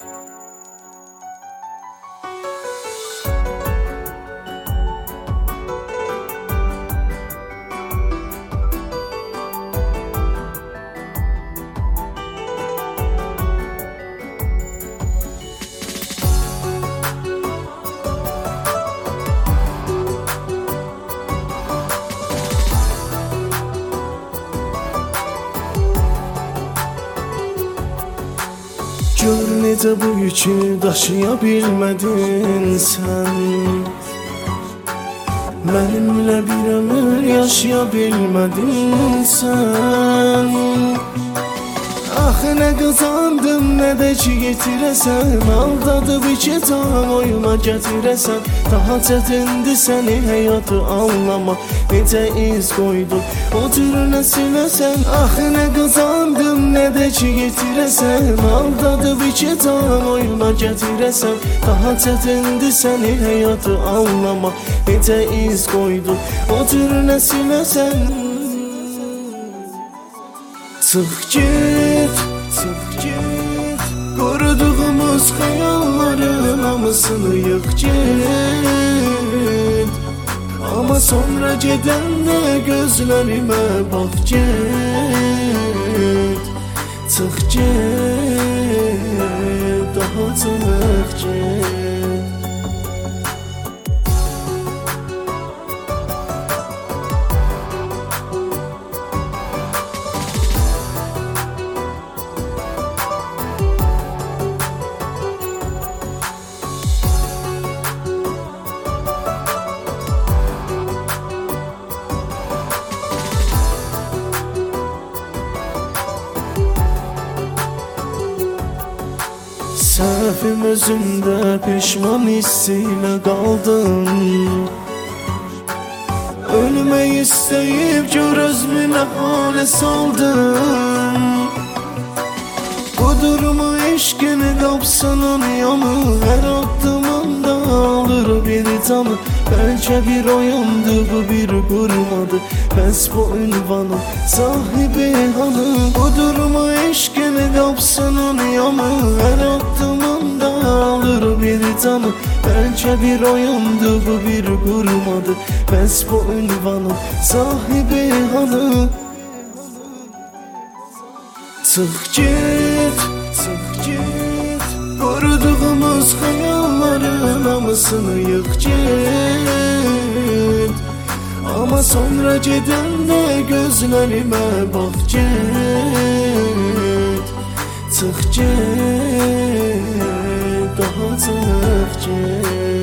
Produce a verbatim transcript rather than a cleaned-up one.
Gör necə bu yükü daşıya bilmədin sən. Mənimlə bir ömür yaşaya bilmədin sən. Axı nə qazandım, nə də ki yetirəsən. Aldadıb iki can oyuna gətirəsən. Daha çətindir səni həyatı anlamaq. Necə iz qoydun, o cürünə siləsən. Axı nə qazandım, nə də ki yetirəsən. Aldadıb iki can oyuna gətirəsən. Daha çətindir səni həyatı anlamaq. Necə iz qoydun, o cürünə siləsən. Çıx git, çıx git. Qoruduğumuz xəyalların hamısını yıx git. Ama sonra gedəndə gözlərimə bax get. Çıx get, daha çıx get. Səhvim özümdə peşman hissiyle qaldım. Ölmək istəyib gör özümü nə halə saldım. Bu durumu eşqini qapsının yanı, hər addımında alır bir canı. Bəlkə bir oyundu, bu bir qurmadı. Bəs bu ünvanın sahibi hanı? Bu durumu eşqini qapsının yanı, hər addımında alır bir canı. Bəlkə bir oyundu, bu bir qurmadı. Bəs bu ünvanın sahibi hanı? Çıx get, çıx get. Qoruduğumuz xəyalların hamısını yıx get. Ama sonra gedəndə gözlərimə bax get. Çıx get, daha çıx get.